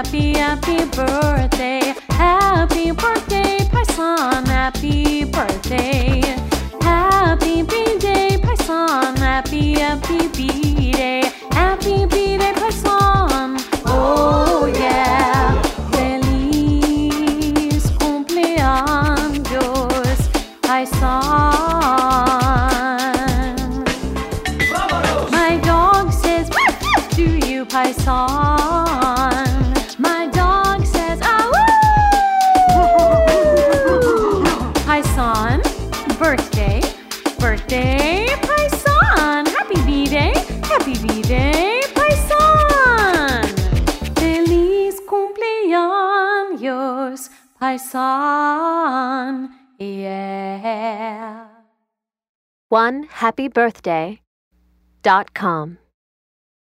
happy, happy birthday. Happy birthday, Paisan, happy birthday. Happy B-Day, Paisan, happy, happy B-Day. Happy B-Day, Paisan, oh yeah. Feliz cumpleaños, Paisan. My dog says to you, Paisan. My dog says Paisan, birthday, birthday, Paisan. Happy B-Day, Paisan. Feliz cumpleaños, Paisan, yeah. OneHappyBirthday.com